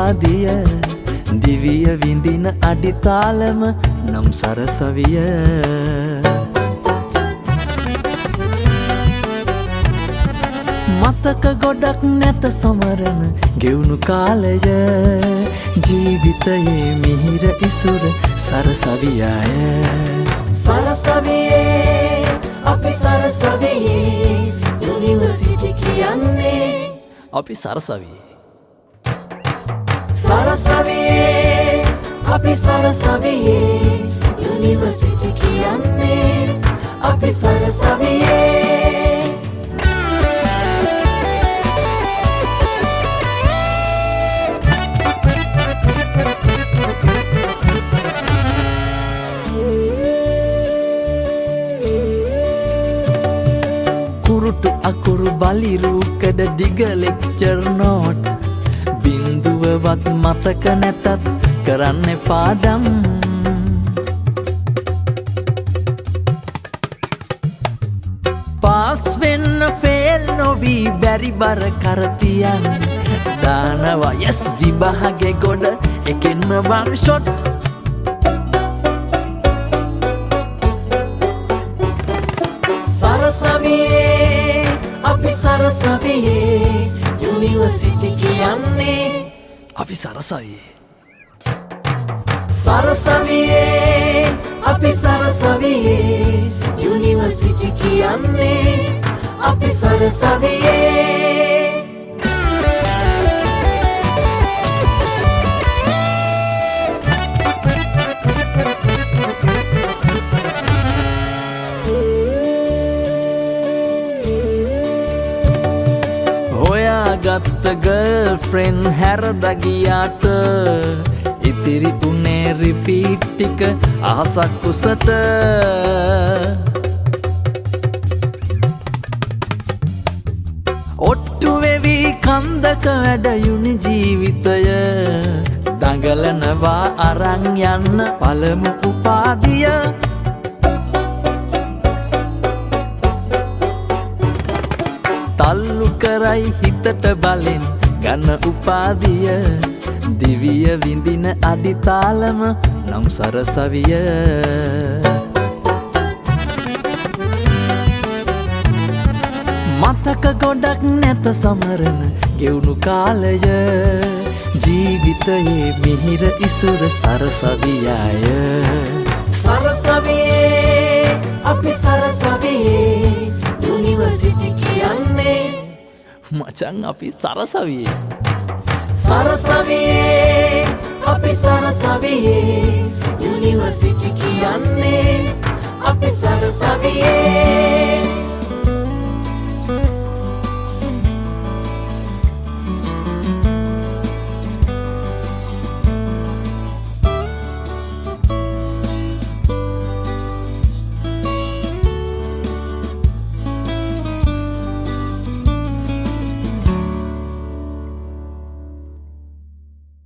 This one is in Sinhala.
උපාදිය දිවිය විඳින අඩිතාලම නම් සරසවිය මතක ගොඩක් නැත සමරන ගෙවුණු කාලය ජීවිතයේ මිහිර ඉසුර සරසවියය සරසවියේ අපි සරසවියේ යුනිවර්සිටි කියන්නේ අපි සරසවියේ සරසවියේ අපි සරසවියේ යුනිවර්සිටි කියන්නේ අපි සරසවියේ කුරුටු අකුරු බලිරුකඩ දිග ලෙක්චර් නෝට් බින්දුවවත් මතක නැතත් කරන්න පාඩම් පාස් වෙන්න ෆේල් නොවී බැරි බර කරතියන් දානවා යස් විභාගේ ගොඩ එකෙන්ම වන් ෂොට් සරසවියේ අපි සරසවියේ යුනිවර්සිටි කියන්නේ අපි සරසවියේ සරසවියේ අපි සරසවියේ යුනිවර්සිටි කියන්නේ අපි සරසවියේ ගත්ත ගර්ල්ෆ්‍රෙන්ඩ් හැරදගියාට ඉතිරි උනේ රිපීට් ටික අහසක් උසට ඔට්ටු වෙවි කන්දක වැඩයුනි ජීවිතය දඟලනවා අරන් යන්න පළමු උපාදිය තල්ලු කරයි හිතට බලෙන් ගන්න උපාදිය දිවිය විඳින අඩිතාලම නම් සරසවිය මතක ගොඩක් නැත සමරන ගෙවුණු කාලය ජීවිතයේ මිහිර ඉසුර සරසවියය සරසවියේ අපි සරසවියේ යුනිවර්සිටි කියන්නේ මචං අපි සරසවියේ සරසවියේ අපි සරසවියේ යුනිවර්සිටි කියන්නේ අපි සරසවියේ